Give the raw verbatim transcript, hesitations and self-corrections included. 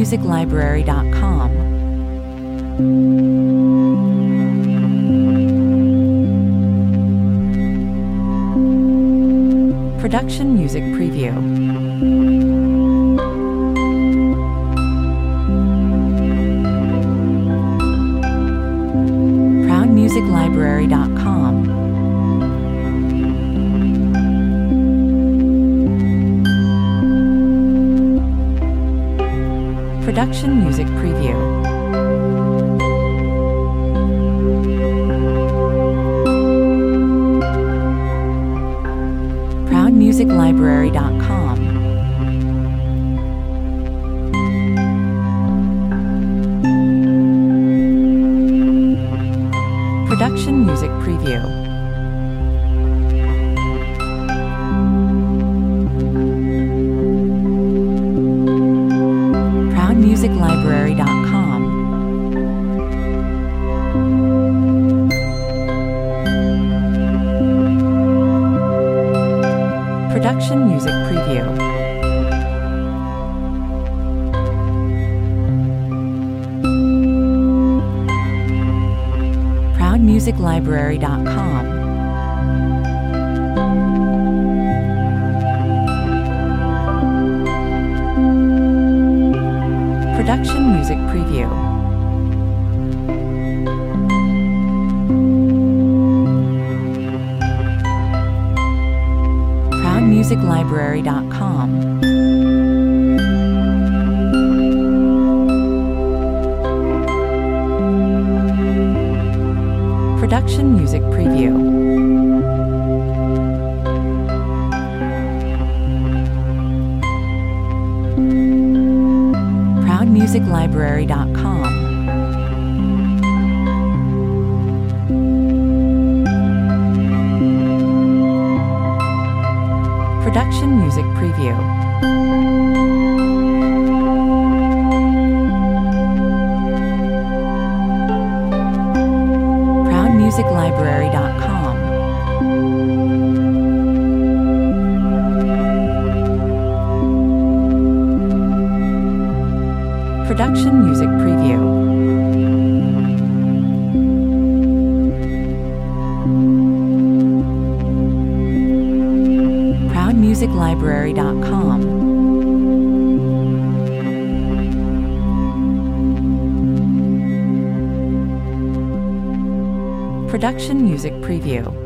music library dot com. Production Music Preview. proud music library dot com. Production Music Preview. proud music library dot com. Production Music Preview. proud music library dot com. Production Music Preview. proud music library dot com. Production Music Preview. proud music library dot com. Production Music Preview. proud music library dot com. Production Music Preview. proud music library dot com. Production Music Preview. proud music library dot com. Production Music Preview.